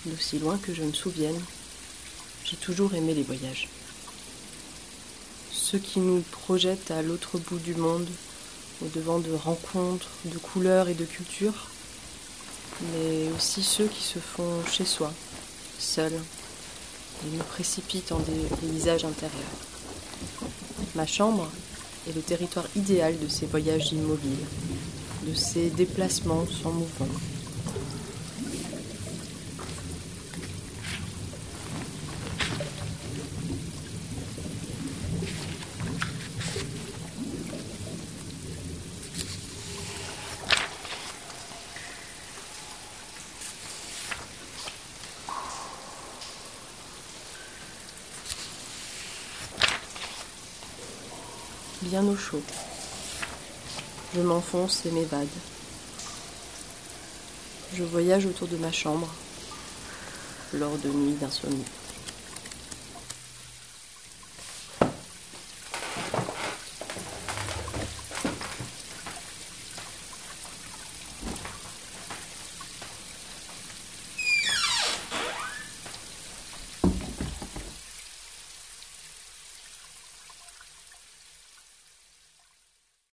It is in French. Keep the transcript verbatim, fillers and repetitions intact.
D'aussi loin que je me souvienne, j'ai toujours aimé les voyages. Ceux qui nous projettent à l'autre bout du monde, au-devant de rencontres, de couleurs et de cultures, mais aussi ceux qui se font chez soi, seuls, et nous précipitent dans des paysages intérieurs. Ma chambre est le territoire idéal de ces voyages immobiles, de ces déplacements sans mouvement. Bien au chaud. Je m'enfonce et m'évade. Je voyage autour de ma chambre lors de nuits d'insomnie.